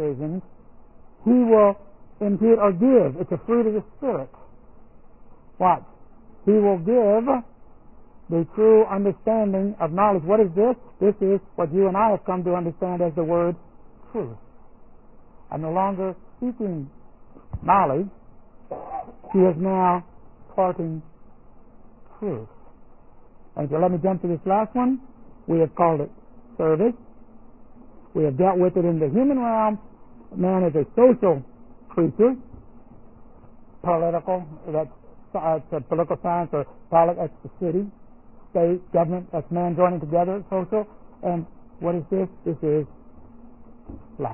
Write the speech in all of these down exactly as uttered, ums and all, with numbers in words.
decisions, He will impute or give. It's a fruit of the Spirit. Watch. He will give the true understanding of knowledge. What is this? This is what you and I have come to understand as the word truth. I'm no longer seeking knowledge. He is now parting truth. And so let me jump to this last one. We have called it service. We have dealt with it in the human realm. Man is a social creature. Political, that's uh, political science, or polit, that's the city, state, government, that's man joining together, social. And what is this? This is life.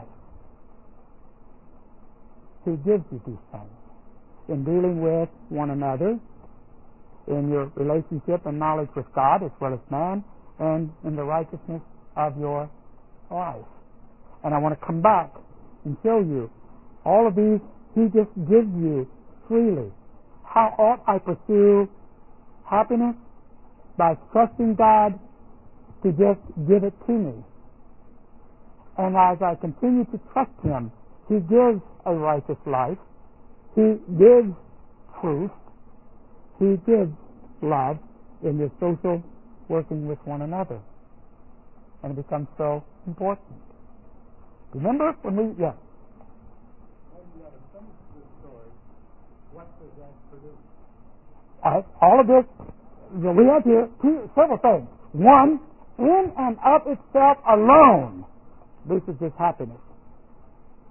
He gives you these things in dealing with one another, in your relationship and knowledge with God as well as man, and in the righteousness of your life. And I want to come back and show you all of these He just gives you freely. How ought I pursue happiness? By trusting God to just give it to me. And as I continue to trust Him, He gives a righteous life. He gives truth. He gives love in your social working with one another. And it becomes so important. Remember when we, yeah. When you have finished this story, what does that produce? All, right, all of this, we have here two, several things. One, in and of itself alone, this is this happiness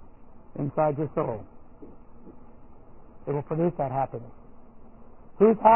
inside your soul. It will produce that happiness. Whose